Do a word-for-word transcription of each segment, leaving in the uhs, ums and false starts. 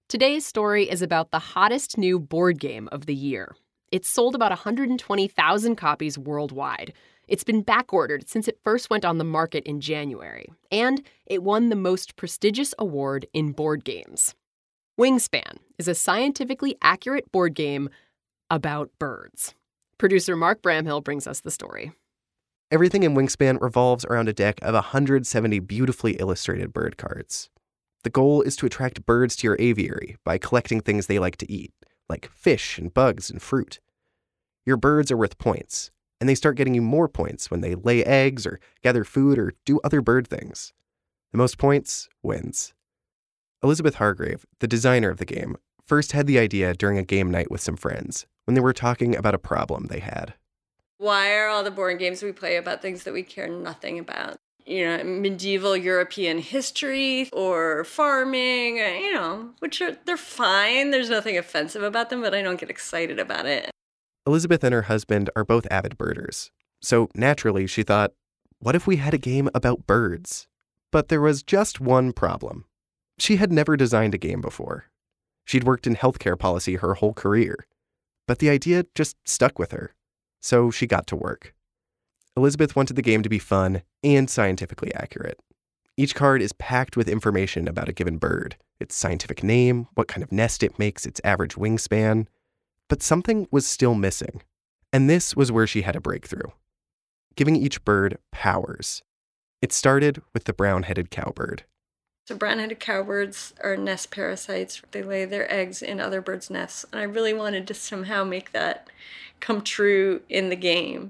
Today's story is about the hottest new board game of the year. It's sold about one hundred twenty thousand copies worldwide. It's been backordered since it first went on the market in January. And it won the most prestigious award in board games. Wingspan is a scientifically accurate board game about birds. Producer Mark Bramhill brings us the story. Everything in Wingspan revolves around a deck of one hundred seventy beautifully illustrated bird cards. The goal is to attract birds to your aviary by collecting things they like to eat, like fish and bugs and fruit. Your birds are worth points, and they start getting you more points when they lay eggs or gather food or do other bird things. The most points wins. Elizabeth Hargrave, the designer of the game, first had the idea during a game night with some friends when they were talking about a problem they had. Why are all the board games we play about things that we care nothing about? You know, medieval European history or farming, you know, which are, they're fine. There's nothing offensive about them, but I don't get excited about it. Elizabeth and her husband are both avid birders. So naturally, she thought, what if we had a game about birds? But there was just one problem. She had never designed a game before. She'd worked in healthcare policy her whole career. But the idea just stuck with her. So she got to work. Elizabeth wanted the game to be fun and scientifically accurate. Each card is packed with information about a given bird, its scientific name, what kind of nest it makes, its average wingspan. But something was still missing. And this was where she had a breakthrough. Giving each bird powers. It started with the brown-headed cowbird. So brown-headed cowbirds are nest parasites. They lay their eggs in other birds' nests. And I really wanted to somehow make that come true in the game.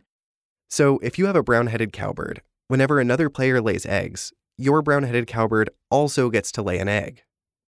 So if you have a brown-headed cowbird, whenever another player lays eggs, your brown-headed cowbird also gets to lay an egg.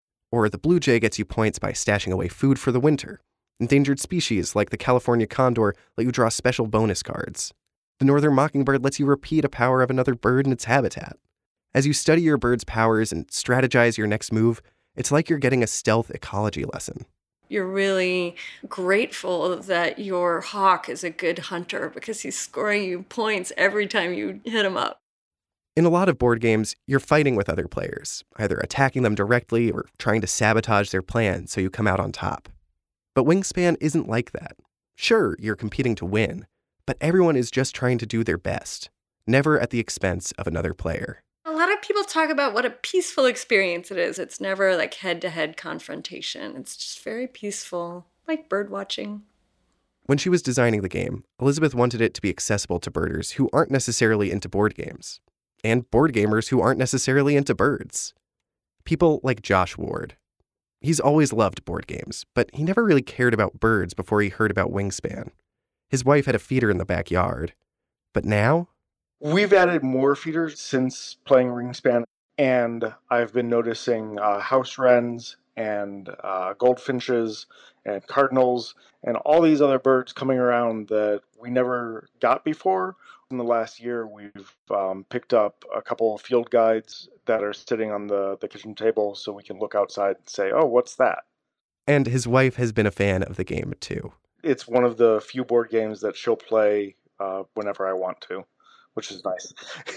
Or the blue jay gets you points by stashing away food for the winter. Endangered species like the California condor let you draw special bonus cards. The northern mockingbird lets you repeat a power of another bird in its habitat. As you study your bird's powers and strategize your next move, it's like you're getting a stealth ecology lesson. You're really grateful that your hawk is a good hunter because he's scoring you points every time you hit him up. In a lot of board games, you're fighting with other players, either attacking them directly or trying to sabotage their plan so you come out on top. But Wingspan isn't like that. Sure, you're competing to win, but everyone is just trying to do their best, never at the expense of another player. A lot of people talk about what a peaceful experience it is. It's never like head-to-head confrontation. It's just very peaceful, like bird watching. When she was designing the game, Elizabeth wanted it to be accessible to birders who aren't necessarily into board games, and board gamers who aren't necessarily into birds. People like Josh Ward. He's always loved board games, but he never really cared about birds before he heard about Wingspan. His wife had a feeder in the backyard. But now, we've added more feeders since playing Wingspan, and I've been noticing uh, house wrens and uh, goldfinches and cardinals and all these other birds coming around that we never got before. In the last year, we've um, picked up a couple of field guides that are sitting on the, the kitchen table so we can look outside and say, oh, what's that? And his wife has been a fan of the game, too. It's one of the few board games that she'll play uh, whenever I want to, which is nice.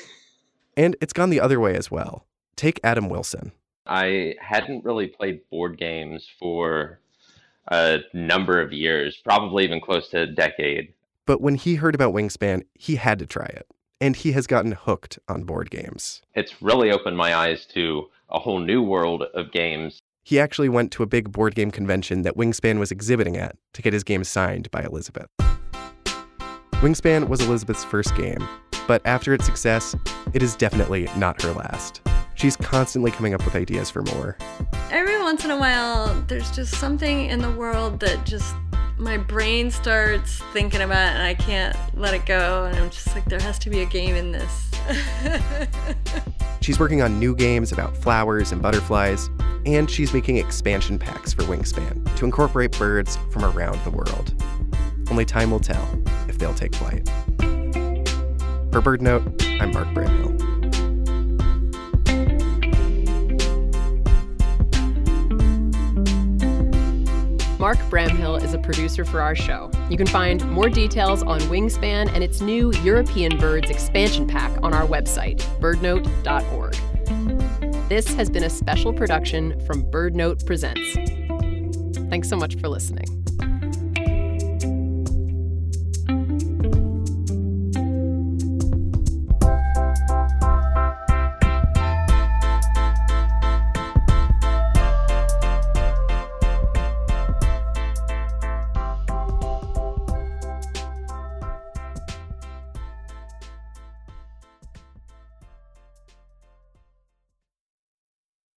And it's gone the other way as well. Take Adam Wilson. I hadn't really played board games for a number of years, probably even close to a decade. But when he heard about Wingspan, he had to try it. And he has gotten hooked on board games. It's really opened my eyes to a whole new world of games. He actually went to a big board game convention that Wingspan was exhibiting at to get his game signed by Elizabeth. Wingspan was Elizabeth's first game, but after its success, it is definitely not her last. She's constantly coming up with ideas for more. Every once in a while, there's just something in the world that just my brain starts thinking about and I can't let it go. And I'm just like, there has to be a game in this. She's working on new games about flowers and butterflies, and she's making expansion packs for Wingspan to incorporate birds from around the world. Only time will tell if they'll take flight. For Bird Note, I'm Mark Bramhill. Mark Bramhill is a producer for our show. You can find more details on Wingspan and its new European Birds expansion pack on our website, bird note dot org. This has been a special production from Bird Note Presents. Thanks so much for listening.